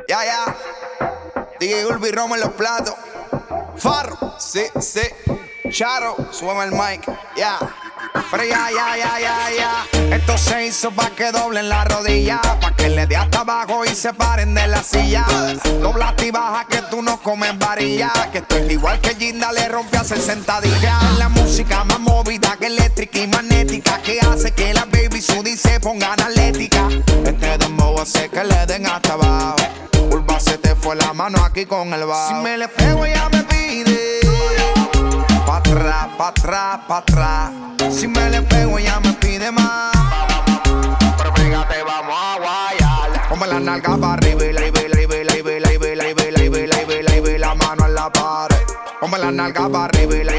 Ya, ya. DJ Ulvi Roma en los platos. Farro, sí, sí. Charo, súbeme el mic, ya. Pero ya. Esto se hizo pa' que doblen la rodilla, pa' que le dé hasta abajo y se paren de la silla. Doblaste y baja que tú no comes varilla, que esto es igual que Ginda le rompe a 60 días. La música más movida que eléctrica y magnética, que hace que las baby sudi se pongan atlética. Este dembow hace que le den hasta abajo. Urba se te fue la mano aquí con el bajo. Si me le pego ya me pide pa' atrás, pa' atrás, pa' atrás. Si me le pego ella me pide más. Pero fíjate, vamos a guayar. Ponme la nalga para arriba y la mano en la pared. Ponme la nalga para arriba y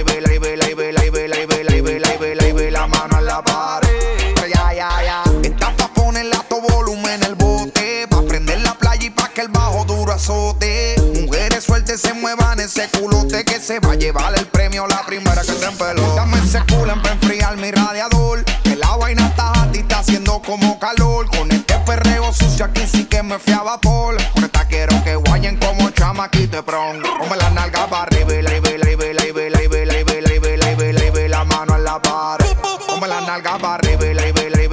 la mano en la pared. Pero ya. Esta pa' ponerle a todo volumen el bote, pa' prender la playa y pa' que el bajo duro azote. Mujeres sueltas se muevan ese culote, que se va a llevar el premio la primera que se empeló. Dame ese culo para enfriar mi radiador, que la vaina está hot y está haciendo como calor. Con este perreo sucio aquí sí que me fui a vapor. Con esta quiero que guayen como chamaquito de pronto. Ponme la nalga para arriba y la mano en la pared. Ponme la nalga para arriba y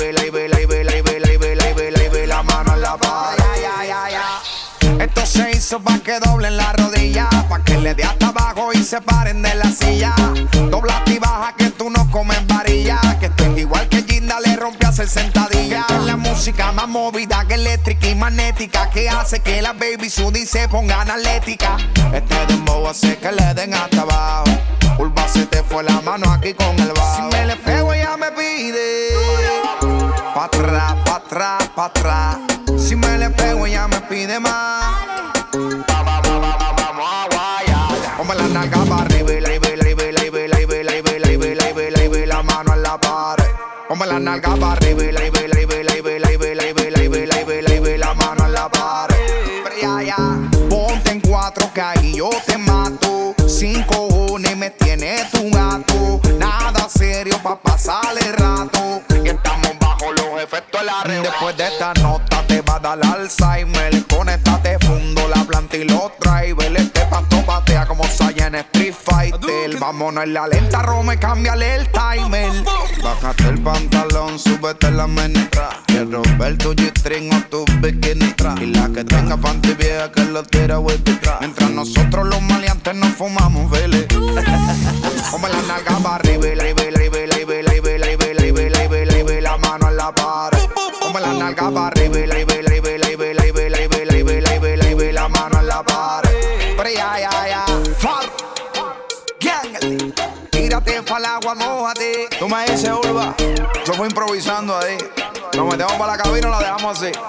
la mano en la pared. Ya. Esto se hizo pa' que doblen la rodilla, pa' que le dé hasta abajo y se paren de la silla. Doblaste y baja que tú no comes varilla, que esto es igual que Ginda le rompe a 60 días. Es la música más movida que eléctrica y magnética, que hace que las baby sudi se pongan atlética. Este dembow hace que le den hasta abajo. Urba se te fue la mano aquí con el bajo. Si me le pego ella me pide pa' atrás, pa' atrás, pa' atrás. Si me le pego ella me pide más. Vamos a guayar. Ponme la nalga para arriba y la mano en la pared. Ponme la nalga para arriba y la mano en la pared. Pero ya. Ponte en 4 que ahí yo te mato. 5 cojones me tiene tu gato. Nada serio pa' pasar el rato, que estamos bajo los efectos de la red. Después de esta nota te va a dar Alzheimer. Conéctate, fundo la planta y los drivers. Este pasto patea como Saiyan en Street Fighter. Vámonos en la lenta, Rome, cámbiale el timer. Bájate el pantalón, súbete la menestra. Quiero ver tu G-string o tu bikini. Y la que tenga panty vieja que lo tira whisky. Mientras nosotros los maleantes nos fumamos, vele. Ponme la nalga para arriba y la mano en la pared. Ponme la nalga para arriba y la mano en la pared. Pero ya. Farro, gang, tírate pa'l agua, mójate. Tú me dices, Urba, yo fui improvisando ahí. Nos metemos para la cabina y la dejamos así.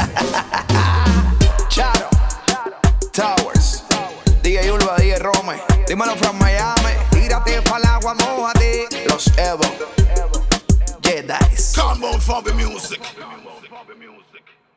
Charo, Towers, DJ Urba, DJ Rome. Dímelo from Miami. Tírate pa'l agua, mójate. Los Evo, Jedi's. Come on for the music.